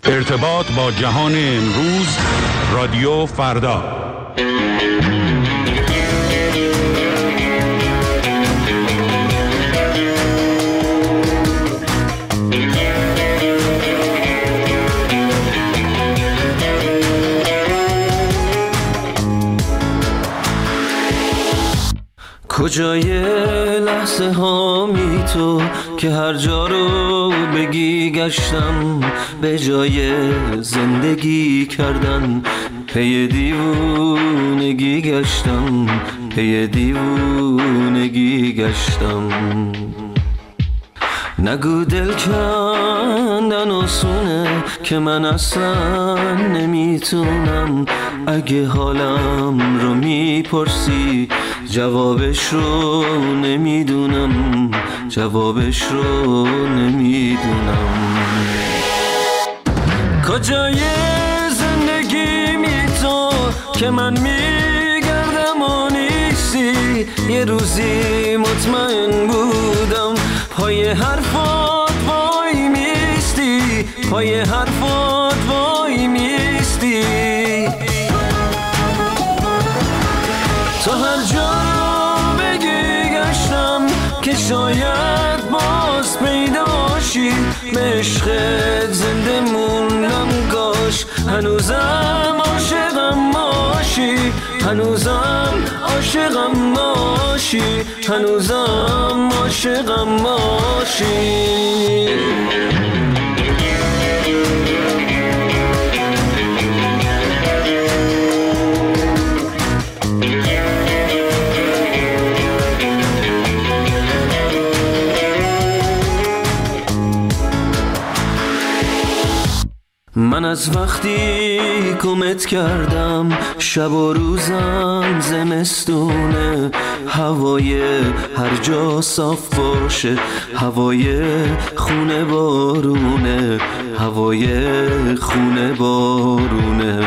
ارتباط با جهان امروز، رادیو فردا. کجای لحظه هامی تو که هر جا رو بگی گشتم، به جای زندگی کردن پی دیوونگی گشتم، پی دیوونگی گشتم. نگو دل کندن آسونه که من اصلا نمیتونم. اگه حالم رو میپرسی جوابش رو نمیدونم، جوابش رو نمیدونم. کجای زندگی می تو که من میگردم و نیستی؟ یه روزی مطمئن بودم پای حرفات وای میستی، پای حرفات وای میستی. تو هر جا بگی گشتم که شاید باز پیداشی، به عشقت زنده موندم کاش هنوزم عاشقم باشی، هنوزم عاشقم باشی، هنوزم عاشقم باشی. من از وقتی گمت کردم شب و روزم زمستونه، هوای هر جا صاف باشه، هوای خونه بارونه، هوای خونه بارونه.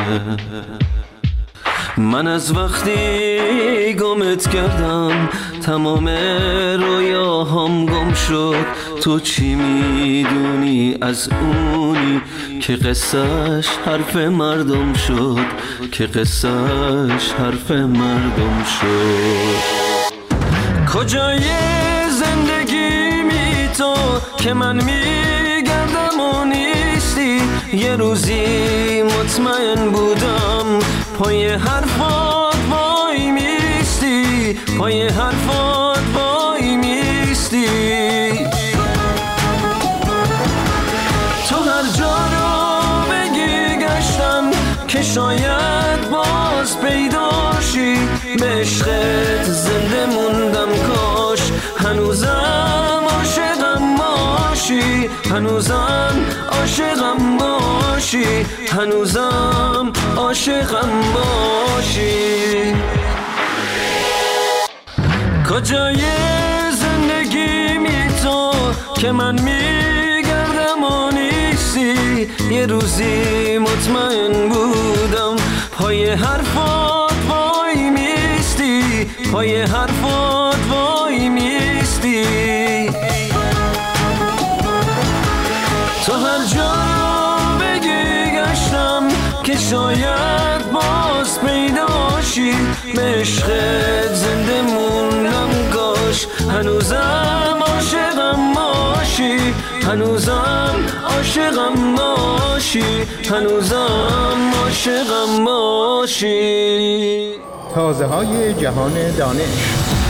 من از وقتی گمت کردم تمام رویاهام گم شد. تو چی میدونی از اونی که قصهش حرف مردم شد، که قصهش حرف مردم شد. کجای زندگی می تو که من میگردم و نیستی؟ یه روزی مطمئن بودم پای حرفات وای میستی، پای حرفات وای میستی. تو هر جا رو بگی گشتم که شاید باز پیداشی، به عشقت زنده موندم کاش هنوزم عاشقم باشی، هنوزم عاشقم باشی، هنوزم عاشقم باشی. کجای زندگی می تو که من میگردم و نیستی؟ یه روزی مطمئن بودم پای حرفات وای میستی، پای حرفات وای میستی. تو هر جا بگی گشتم که شاید باز پیداشی، به عشقت زنده موندم کاش هنوزم عاشقم باشی، هنوزم عاشقم باشی، هنوزم عاشقم باشی. تازه های جهان دانش.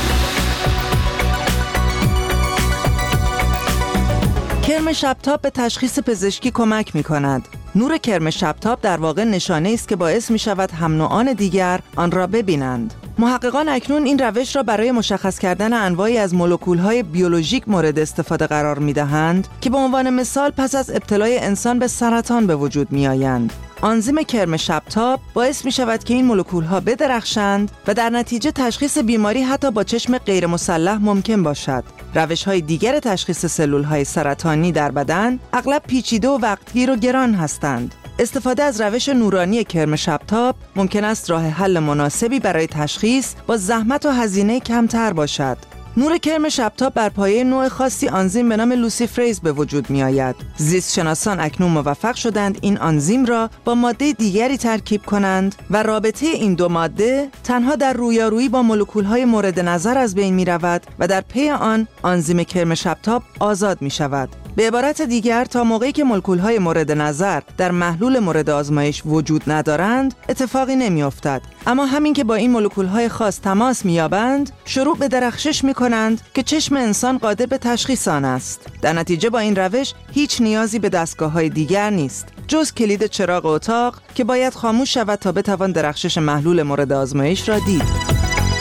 کرم شبتاب به تشخیص پزشکی کمک می کند. نور کرم شبتاب در واقع نشانه است که باعث می شود هم نوعان دیگر آن را ببینند. محققان اکنون این روش را برای مشخص کردن انواعی از مولکول‌های بیولوژیک مورد استفاده قرار می‌دهند که به عنوان مثال پس از ابتلای انسان به سرطان به وجود می‌آیند. آنزیم کرم شبتاب باعث می‌شود که این مولکول‌ها بدرخشند و در نتیجه تشخیص بیماری حتی با چشم غیر مسلح ممکن باشد. روش‌های دیگر تشخیص سلول‌های سرطانی در بدن اغلب پیچیده و وقتگیر و گران هستند. استفاده از روش نورانی کرم شبتاب ممکن است راه حل مناسبی برای تشخیص با زحمت و هزینه کمتر باشد. نور کرم شبتاب بر پایه نوع خاصی آنزیم به نام لوسیفریز به وجود می آید. زیست شناسان اکنون موفق شدند این آنزیم را با ماده دیگری ترکیب کنند و رابطه این دو ماده تنها در رویارویی با مولکول‌های مورد نظر از بین می رود و در پی آن آنزیم کرم شبتاب آزاد می شود. به عبارت دیگر تا موقعی که مولکول‌های مورد نظر در محلول مورد آزمایش وجود ندارند اتفاقی نمی‌افتد، اما همین که با این مولکول‌های خاص تماس می‌یابند شروع به درخشش می‌کنند که چشم انسان قادر به تشخیص آن است. در نتیجه با این روش هیچ نیازی به دستگاه‌های دیگر نیست جز کلید چراغ اتاق که باید خاموش شود تا بتوان درخشش محلول مورد آزمایش را دید.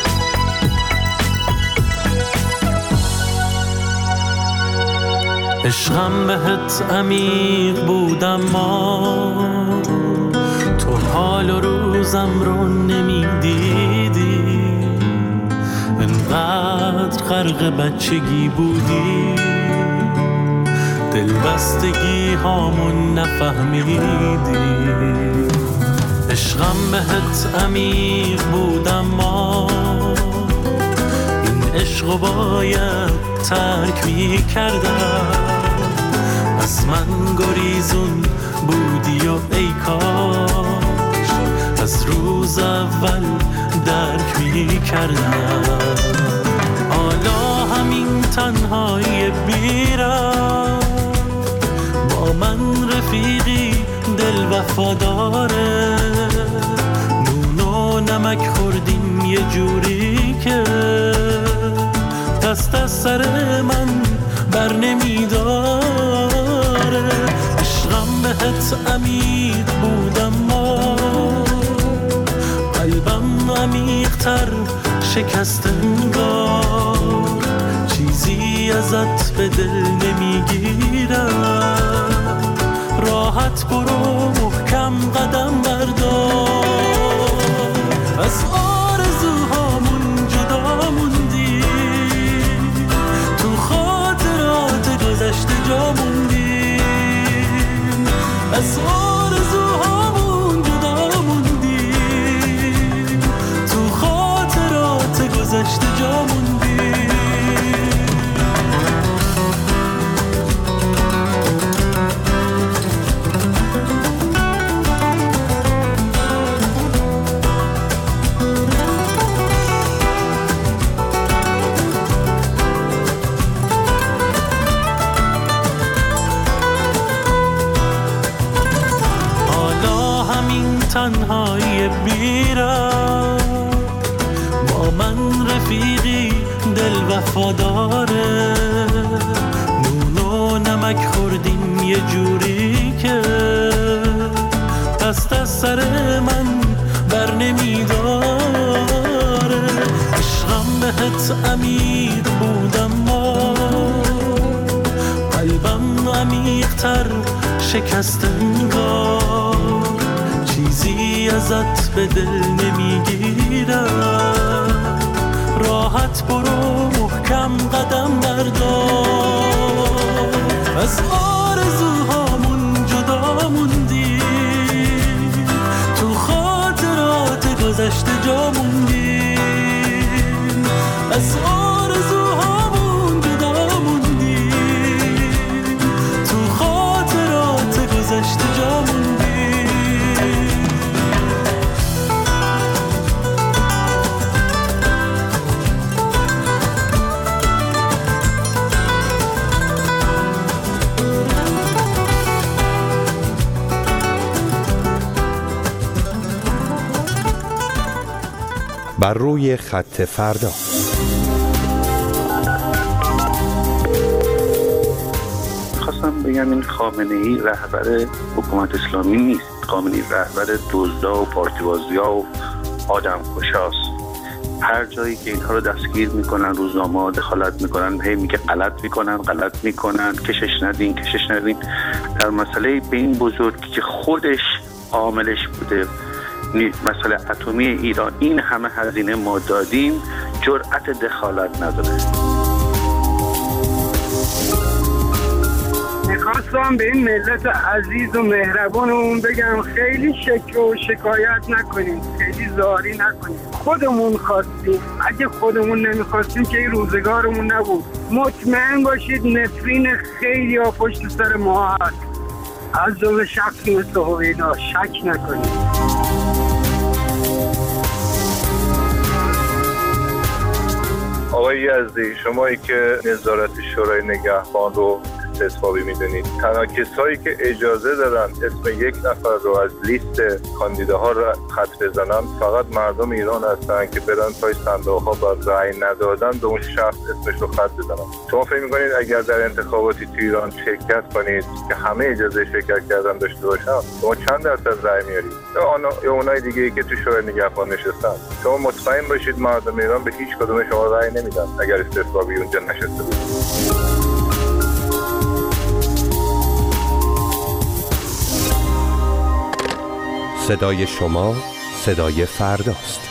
عشقم بهت عمیق بودم ما تو حال و روزم رو نمیدیدی، انقدر غرق بچگی بودی دلبستگی هامون نفهمیدی. عشقم بهت عمیق بودم ما این عشقو باید ترک می کردم، از من گریزون بودی و ای کاش از روز اول درک می کردم. حالا همین تنهای بیرم با من رفیقی دل وفاداره، نون و نمک خوردیم یه جوری که دست از سر من بر نمیداره. عشقم بهت عمیق بودم ما قلبم عمیق‌تر شکست انگار، چیزی ازت به دل نمیگیرم، راحت برو محکم قدم بردار. از آرزوهامون جدا موندی تو خاطرات گذشته جا موندی، از آرزوهامون جدا موندی تو خاطرات گذشته جا موندی. تنهای بیرم با من رفیقی دل وفاداره، نون و نمک خوردیم یه جوری که دست از سر من بر نمیداره. عشقم بهت عمیق بودم ما قلبم عمیق‌تر شکست انگار، چیزی ازت به دل نمیگیرم، راحت برو محکم قدم بردار. از آرزوهامون جدا موندی تو خاطرات گذشته جا موندی، از آرزوهامون جدا موندی تو خاطرات گذشته جا موندی. بر روی خط فردا. خواستم بگم این خامنه‌ای رهبر حکومت اسلامی نیست، خامنه‌ای رهبر دزدا و پارتیبازیا و آدمکشاست. هر جایی که اینها رو دستگیر میکنن، روزنامه‌ها دخالت میکنن، هی میگه غلط میکنن، کشش ندین. در مسئله به این بزرگی که خودش عاملش بوده، مسئله اتمی ایران، این همه هزینه ما دادیم، جرأت دخالت نداره. میخواستم به این ملت عزیز و مهربانمون بگم خیلی شکر و شکایت نکنیم، خیلی زاری نکنیم. خودمون خواستیم، اگه خودمون نمیخواستیم که این روزگارمون نبود. مطمئن باشید نفرین خیلی ها پشت سر ما هست، از جمله شخصی مثل هویدا، شک نکنید. آقای یزدی، شمایی که نظارت شورای نگهبان رو استثبابی میدونید، تنها کسایی که اجازه دارن اسم یک نفر رو از لیست کاندیداها رو خط بزنن فقط مردم ایران هستن که برن پای صندوق‌ها با رأی ندادن به اون شخص اسمش رو خط بزنن. شما فکر می‌کنید اگر در انتخاباتی تو ایران شرکت کنید که همه اجازه شرکت کردن داشته باشن، شما چند درصد رأی میارید؟ یا اونای دیگه‌ای که تو شورای نگهبان نشستن، شما مطمئن باشید مردم ایران به هیچ کدوم شما رأی نمیدن اگر استثبابی اونجا نشسته بود. صدای شما صدای فرداست.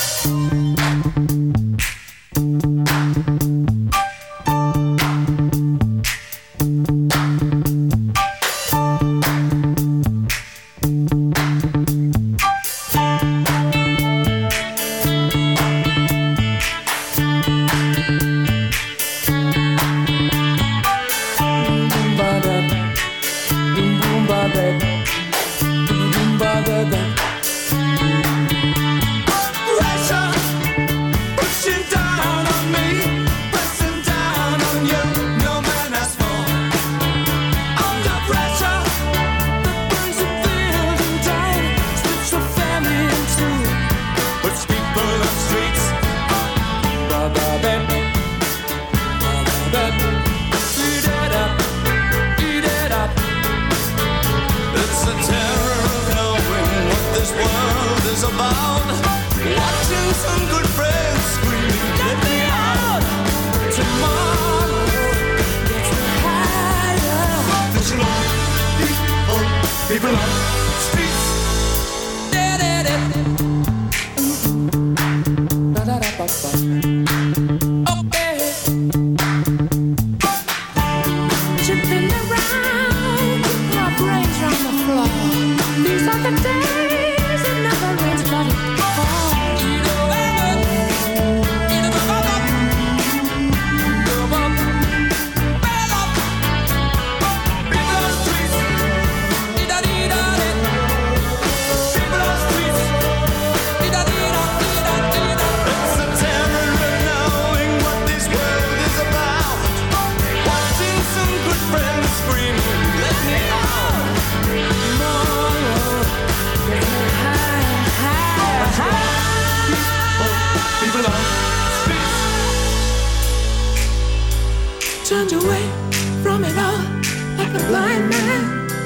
Turned away from it all like a blind man.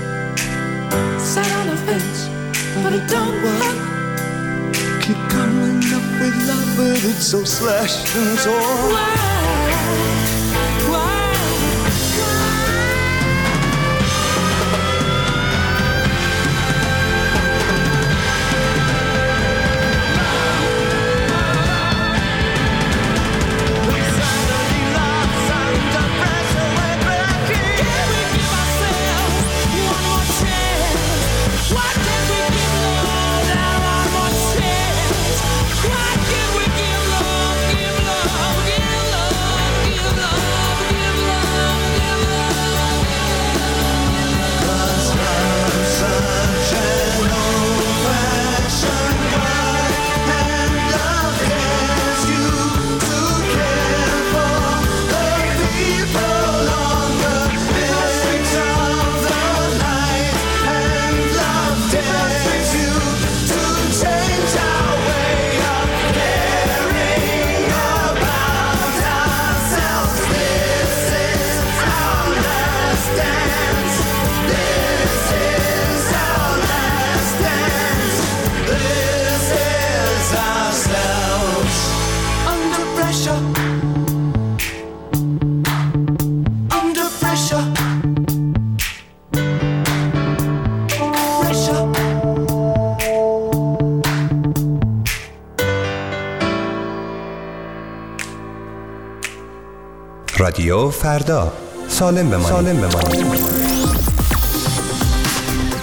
Sat on a fence, but it don't work. Keep coming up with love, but it's so slashed and torn. Why? رادیو فردا، سالم بمانید.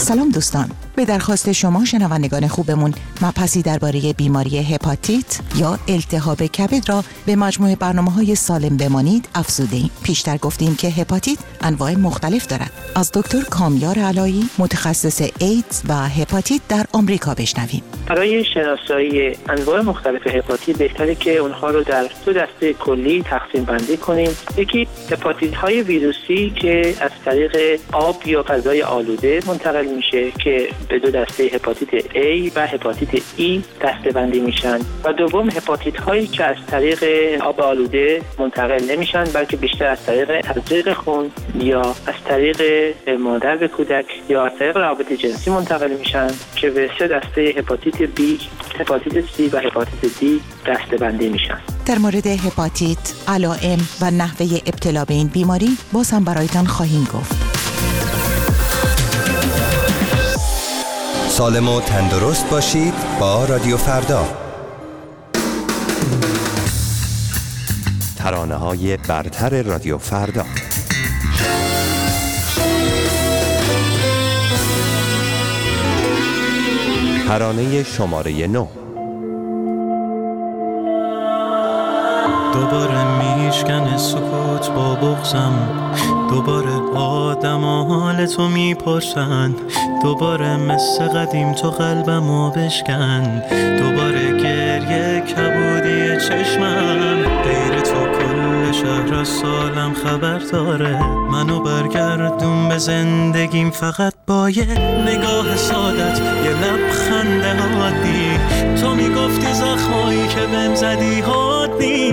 سلام دوستان، به درخواست شما شنوندگان خوبمون مبحثی درباره بیماری هپاتیت یا التهاب کبد را به مجموعه برنامه‌های سالم بمانید افزوده‌ایم. پیشتر گفتیم که هپاتیت انواع مختلف دارد. از دکتر کامیار علایی متخصص ایدز و هپاتیت در آمریکا بشنویم. برای شناسایی انواع مختلف هپاتیت بهتره که اونها رو در دو دسته کلی تقسیم بندی کنیم. یکی هپاتیت های ویروسی که از طریق آب یا غذای آلوده منتقل میشه که به دو دسته هپاتیت A و هپاتیت E دسته بندی میشن و دوم هپاتیت هایی که از طریق آب آلوده منتقل نمیشن بلکه بیشتر از طریق تزریق خون یا از طریق مادر به کودک یا از طریق روابط جنسی منتقل میشن که به سه دسته هپاتیت B، هپاتیت C و هپاتیت D دسته بندی میشن. در مورد هپاتیت، علائم و نحوه ابتلا به این بیماری باز هم برایتان خواهیم گفت. سالم و تندرست باشید با رادیو فردا. ترانه‌های برتر رادیو فردا. ترانه شماره 9. دوباره میشکنه سکوت با بغضم، دوباره آدم و حال تو میپرسن، دوباره مثل قدیم تو قلبمو بشکن، دوباره گریه کبودی چشمم، غیر تو کل شهر از سالم خبر داره، منو برگردون به زندگیم فقط با یه نگاه سادت، یه لبخند عادی، تو میگفتی زخمایی که بهم زدی حاد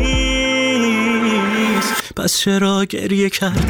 نیست، پس چرا گریه کردی؟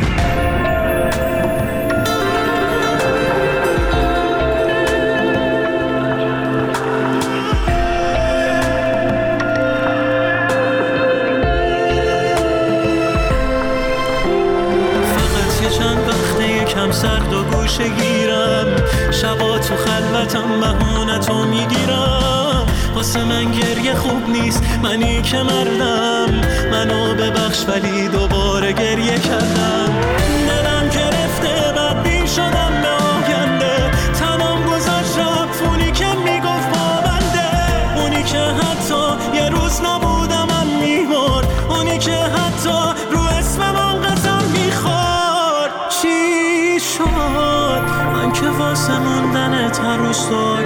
سرد و گوشه گیرم، شبا تو خلوتم بهونتو میگیرم، واسه من گریه خوب نیست، منی که مردم، منو ببخش ولی دوباره گریه کردم، دلم گرفته بدبین شدم به آینده، تنم گذاشت رفت که میگفت با بنده، اونی که حتی یه روز نبودم من میمرد، اونی که حتی رو اسمم قسم میخورد، چی شد من که واسه موندنت هر روز تو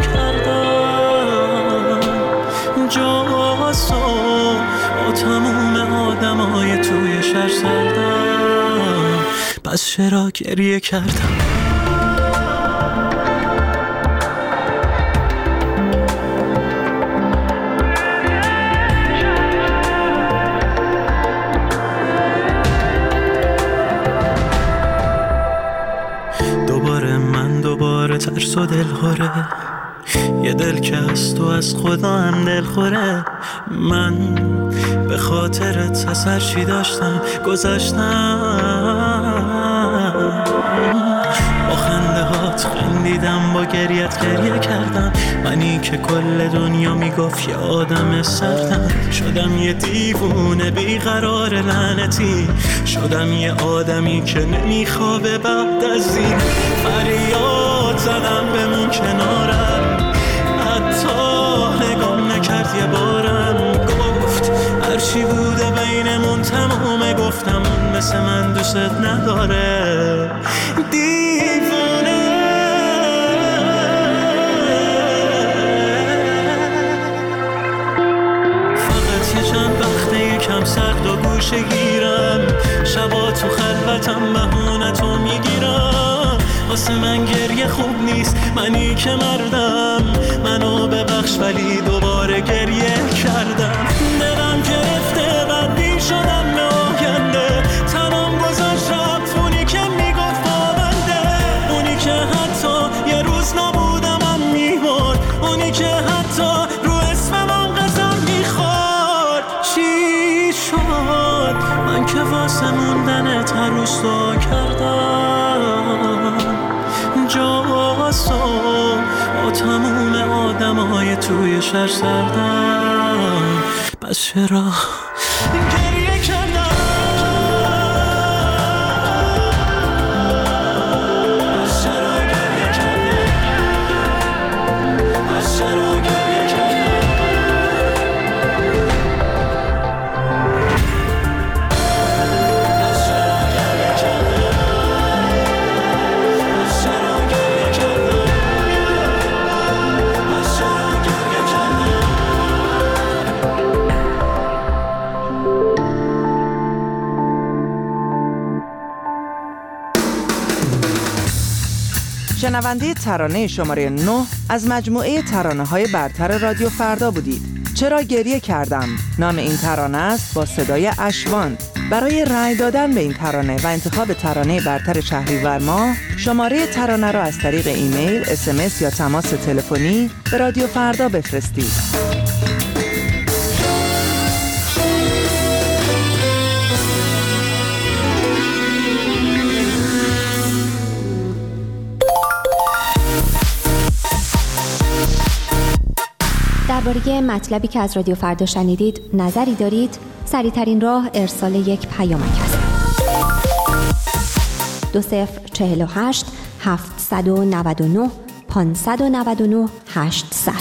کردم جاسو با تموم آدمای توی شهر سردم، پس چرا گریه کردم؟ ترس و دلخوره، یه دل که از تو از خدا هم دلخوره، من به خاطرت از هر چی داشتم گذاشتم، با خنده هات خندیدم، با گریت گریه کردم، منی که کل دنیا میگفت یه آدم سردم، شدم یه دیوونه بیقرار لعنتی، شدم یه آدمی که نمیخوابه بعد از این، فریاد زدم بمون کنارم، حتی نگام نکرد یه بارم، گفت هرچی بوده بینمون تمومه، گفتم اون مثل من دوست نداره، دیوونه. فقط یه چند وقته یکم سرد و گوشه گیرم، شبا تو خلوتم بهونتو میگیرم، واسه من گریه خوب نیست، منی که مردم، منو ببخش ولی دوباره گریه کردم، دلم گرفته بدبین شدم به آینده، تنم گذاشت رفت اونی که میگفت با بنده، اونی که حتی یه روز نبودم من میمرد، اونی که حتی رو اسمم قسم میخورد، چی شد من که واسه موندنت هر روز تو کردم جاسو با تموم آدمای توی شهر سردم، پس چرا گریه کردم؟ پس چرا گریه کردم؟ شنونده ترانه شماره 9 از مجموعه ترانه‌های برتر رادیو فردا بودید. چرا گریه کردم نام این ترانه است با صدای اشوان. برای رأی دادن به این ترانه و انتخاب ترانه برتر شهریور ماه شماره ترانه را از طریق ایمیل، SMS یا تماس تلفنی به رادیو فردا بفرستید. درباره مطلبی که از رادیو فردا شنیدید نظری دارید؟ سریع‌ترین راه ارسال یک پیامک است. 2048 799 599 800.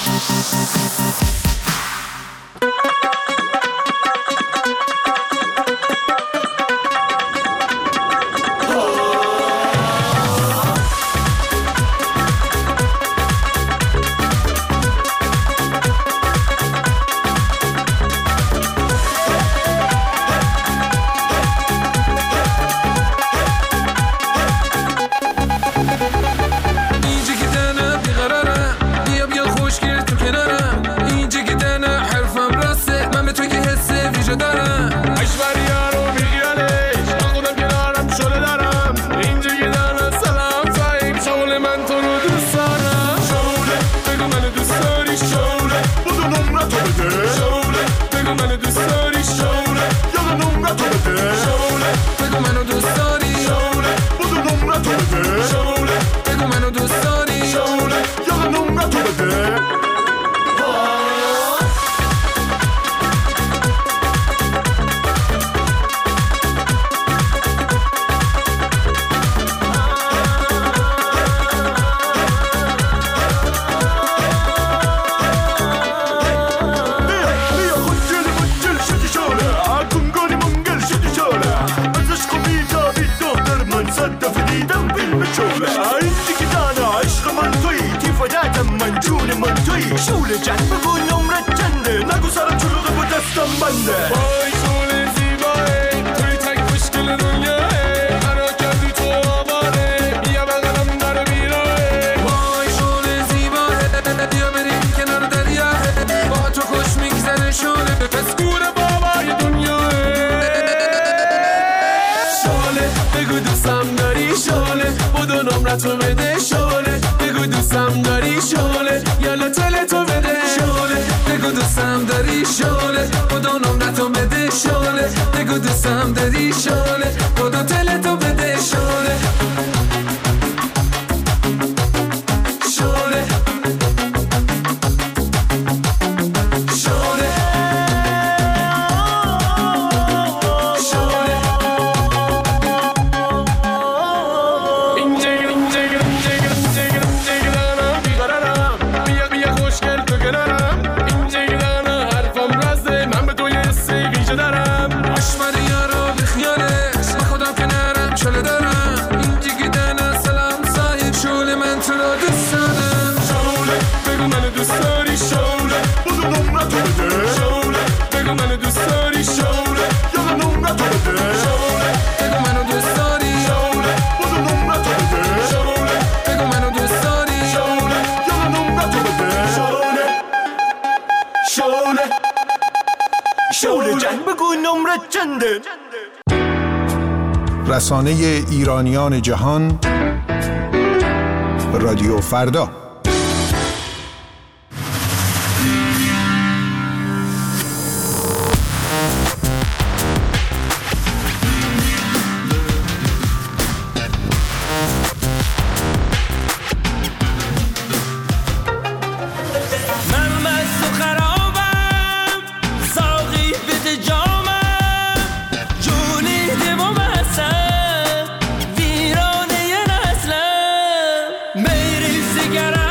رسانه ایرانیان جهان رادیو فردا. Get out!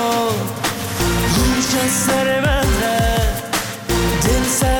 روش از سر من رد دل سر